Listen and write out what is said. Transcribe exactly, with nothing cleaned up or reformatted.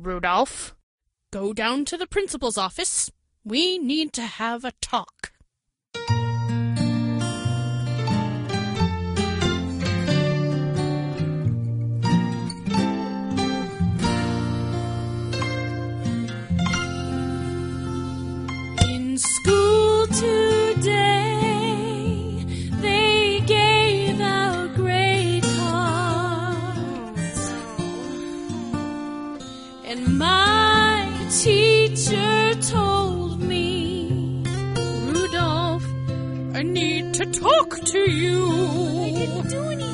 Rudolph, go down to the principal's office. We need to have a talk. In school today, they gave out grade cards, and my teacher told me, Rudolph, I need to talk to you.